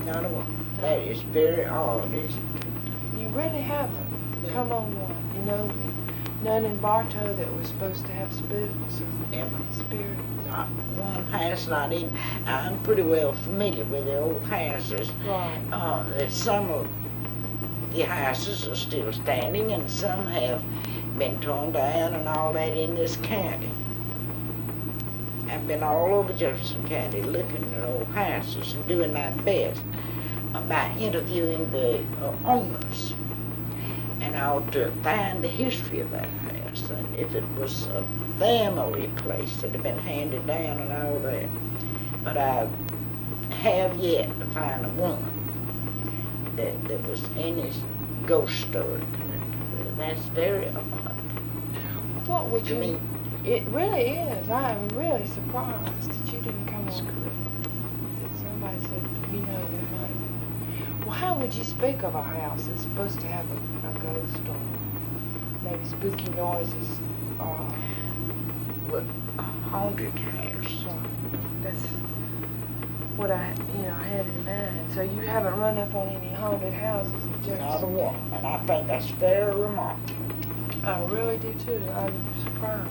Not a one. That is very odd, isn't it? You really haven't come on one. You know, none in Bartow that was supposed to have spooks or Never. spirits. Not one house, not even. I'm pretty well familiar with the old houses. Right. That some of the houses are still standing and some have been torn down and all that in this county. I've been all over Jefferson County looking at old houses and doing my best by interviewing the owners. And I ought to find the history of that house and if it was a family place that had been handed down and all that. But I have yet to find a woman that was any ghost story connected with it. That's very odd. What would To you? me. It really is. I am really surprised that you didn't come on. That somebody said, you know, that might. Well, how would you speak of a house that's supposed to have a ghost or maybe spooky noises? Well, a haunted house. That's what I had in mind. So you haven't run up on any haunted houses in Jefferson? Not a one. And I think that's very remarkable. I really do too. I'm surprised.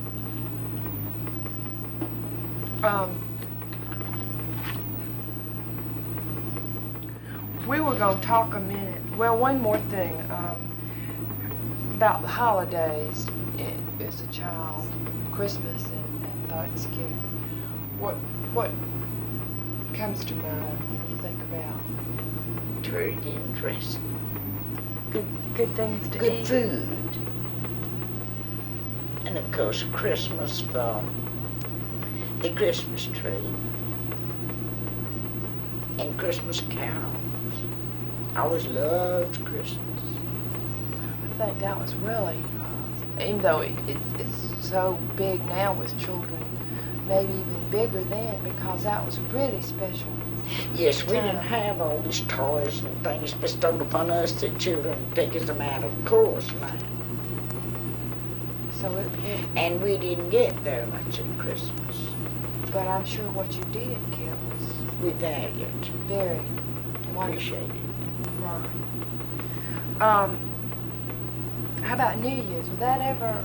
We were going to talk a minute. Well, one more thing about the holidays. As a child, Christmas and Thanksgiving. What comes to mind when you think about Turkey and dressing. good things to Good eat? food. And of course Christmas from the Christmas tree. And Christmas carols. I always loved Christmas. I think that was really, even though it's so big now with children, maybe even bigger then, because that was really special. Yes, we didn't have all these toys and things bestowed upon us that children take us them out of course now. So And we didn't get very much at Christmas. but I'm sure what you did get was We valued it, very wonderful. appreciated it. Right. How about New Year's? Was that ever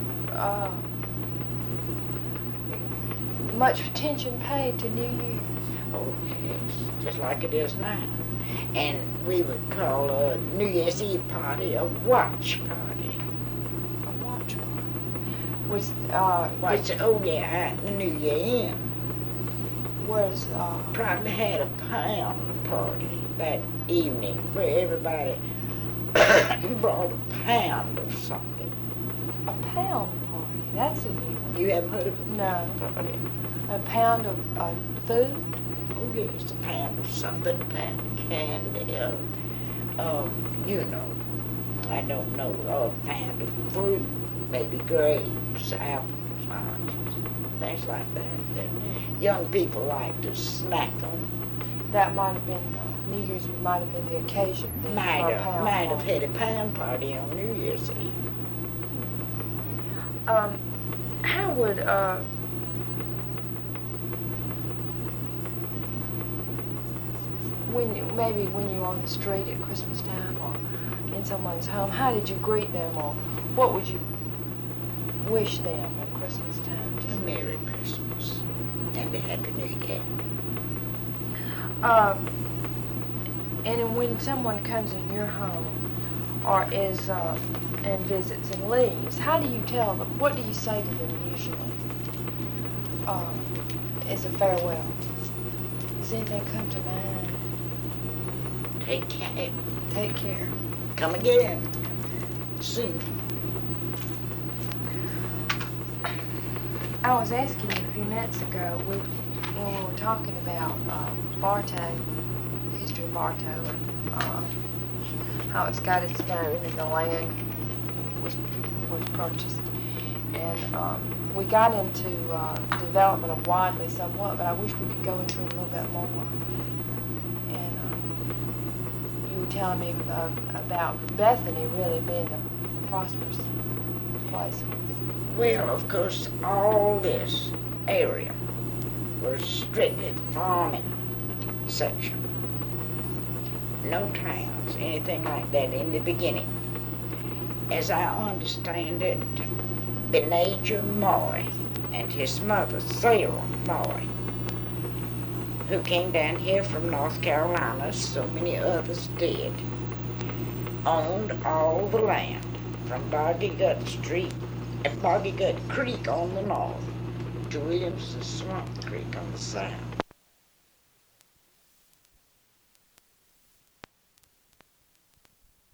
much attention paid to New Year's? Oh, yes, just like it is now. And we would call a New Year's Eve party a watch party. A watch party. Was Watch, oh yeah, the New Year Inn was probably had a pound party that evening where everybody brought a pound of something. a pound party? That's a new one. You haven't heard of a No. party? A pound of food? Oh yes, a pound of something, a pound of candy, you know, I don't know, a pound of fruit, maybe grapes, apples, oranges, things like that young people like to snack on. That might have been New Year's. Might have been the occasion then for a pound Might have party. had a pound party on New Year's Eve. How would maybe when you were on the street at Christmas time or in someone's home, how did you greet them, or what would you wish them at Christmas time? A Merry Christmas and a Happy New Year. And then when someone comes in your home or is and visits and leaves, how do you tell them? What do you say to them usually as a farewell? Does anything come to mind? Take care. Take care. Come again. Soon. I was asking you a few minutes ago when we were talking about Bartow, the history of Bartow, and how it's got its name and the land was purchased. And we got into development of Wadley somewhat, but I wish we could go into it a little bit more. And you were telling me about Bethany really being the prosperous place. Well, of course, all this area was strictly farming section. no towns, anything like that in the beginning. As I understand it, Benajah Moy and his mother, Sarah Moy, who came down here from North Carolina, so many others did, owned all the land from Boggy Gut Street and Boggy Gut Creek on the north to Williamson Swamp Creek on the south.